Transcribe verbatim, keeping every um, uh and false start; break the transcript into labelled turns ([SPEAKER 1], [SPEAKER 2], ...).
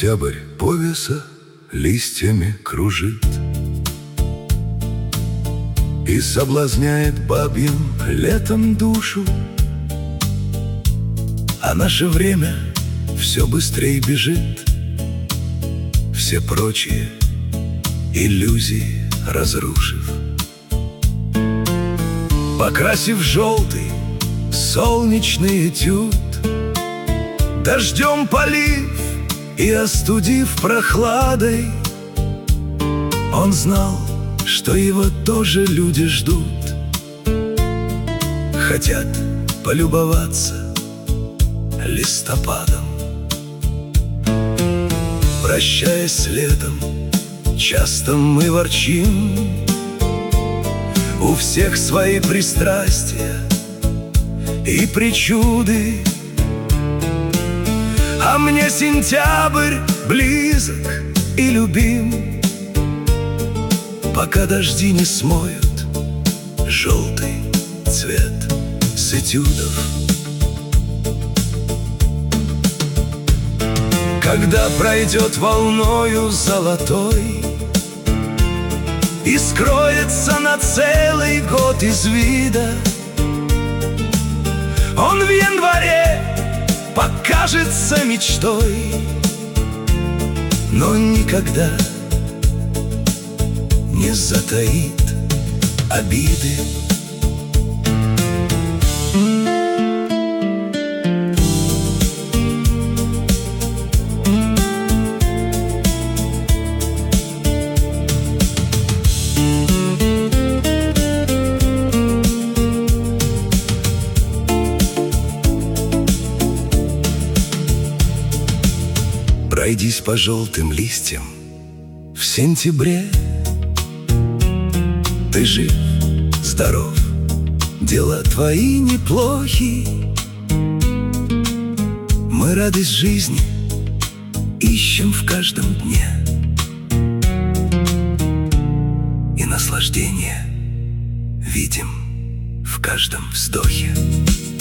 [SPEAKER 1] Сентябрь по лесу листьями кружит и соблазняет бабьим летом душу. А наше время все быстрее бежит, все прочие иллюзии разрушив. Покрасив желтый солнечный этюд, дождем полив и остудив прохладой, он знал, что его тоже люди ждут, хотят полюбоваться листопадом. Прощаясь с летом, часто мы ворчим, у всех свои пристрастия и причуды. А мне сентябрь близок и любим, пока дожди не смоют желтый цвет с этюдов. Когда пройдет волною золотой и скроется на целый год из вида, он в январе покажется мечтой, но никогда не затаит обиды. Пройдись по желтым листьям в сентябре. Ты жив, здоров, дела твои неплохи. Мы радость жизни ищем в каждом дне и наслаждение видим в каждом вздохе.